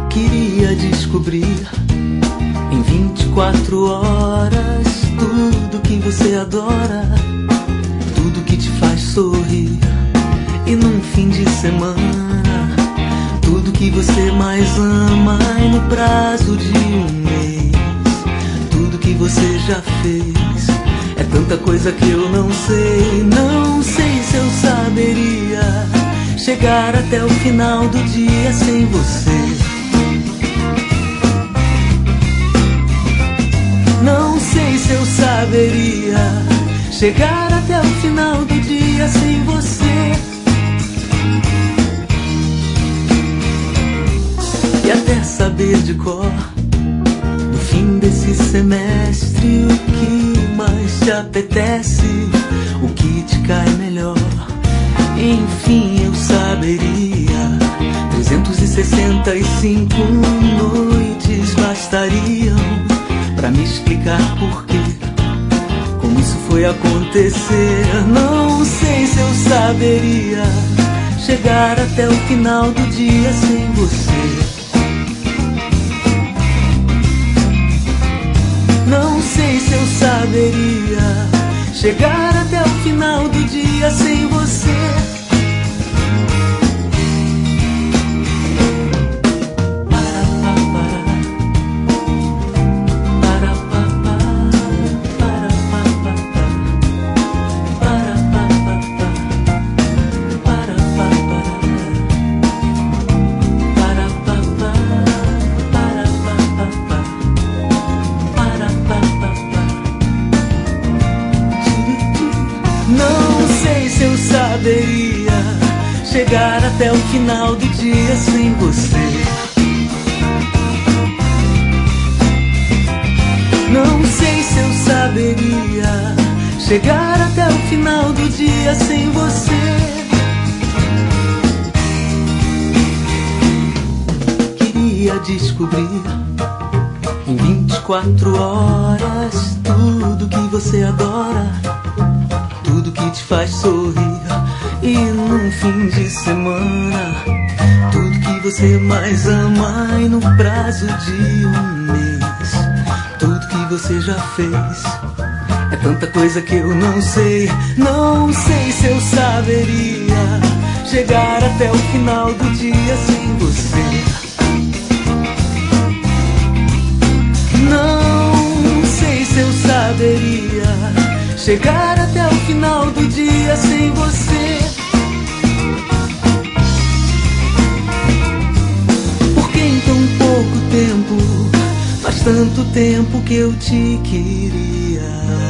Queria descobrir em 24 horas tudo que você adora, tudo que te faz sorrir. E num fim de semana, tudo que você mais ama. E no prazo de um mês, tudo que você já fez. É tanta coisa que eu não sei. Não sei se eu saberia chegar até o final do dia sem você. Não sei se eu saberia chegar até o final do dia sem você. E até saber de cor, no fim desse semestre, o que mais te apetece, o que te cai melhor. Enfim, eu saberia. 365 noites bastariam pra me explicar por quê, como isso foi acontecer. Não sei se eu saberia chegar até o final do dia sem você. Não sei se eu saberia chegar até o final do dia sem você. Não sei se eu saberia chegar até o final do dia sem você. Não sei se eu saberia chegar até o final do dia sem você. Queria descobrir em 24 horas tudo que você adora, tudo que te faz sorrir. E num fim de semana, tudo que você mais ama. E no prazo de um mês, tudo que você já fez. É tanta coisa que eu não sei. Não sei se eu saberia chegar até o final do dia sem você. Não sei se eu saberia chegar até o final do dia sem você. Porque em tão pouco tempo, faz tanto tempo que eu te queria.